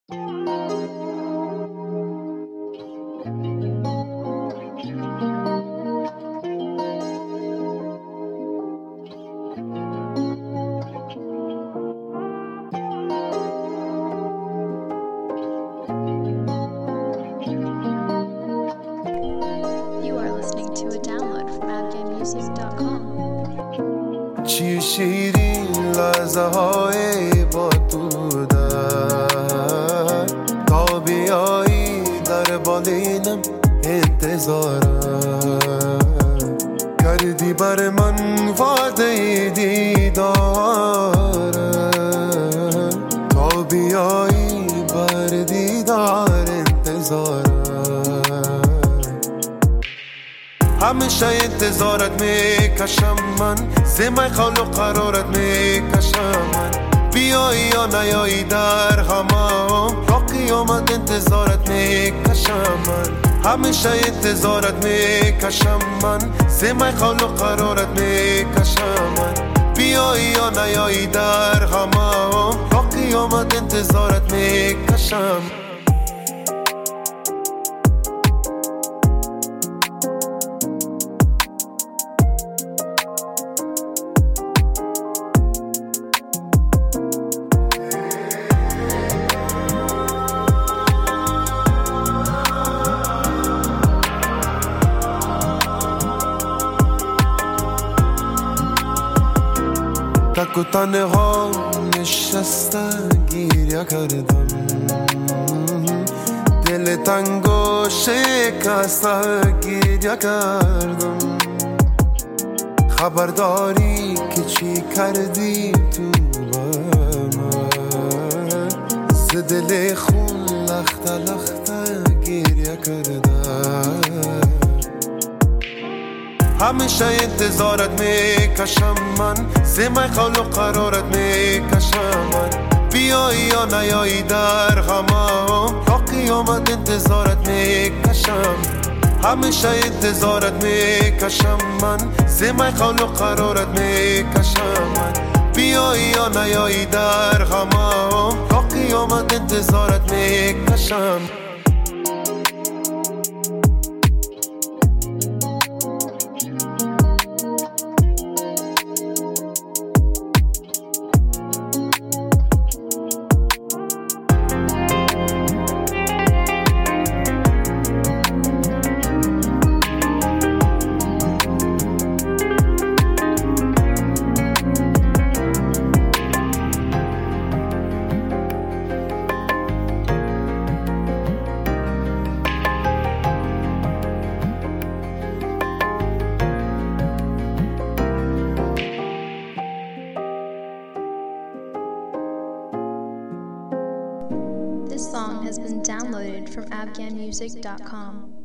چی شیرین لحظه های با تو در تا بیایی در بالینم انتظارم کردی بر من وعده دیدارم تا بیایی بر دیدار انتظارم همیشه انتظارت میکشم من زمای خال و قرارت میکشم من بیایی یا نیایی در همام تا قیامت انتظارت میکشم من همیشه انتظارت میکشم من زمای خال و قرارت میکشم من بیایی یا نیایی در همام تا قیامت انتظارت میکشم تک و تنها نشستم گریه کردم دل تنگ و شکسته گریه کردم خبرداری که چی کردی تو با من ز دل خون لخته لخته گریه کردم همیشه انتظارت میکشم من زمای خال و قرارت میکشم من بیایی یا نیایی در همام تا قیامت انتظارت میکشم همیشه انتظارت میکشم من زمای خال و قرارت میکشم من بیایی یا نیایی در همام تا قیامت انتظارت میکشم This song has been downloaded from afghanmusic.com.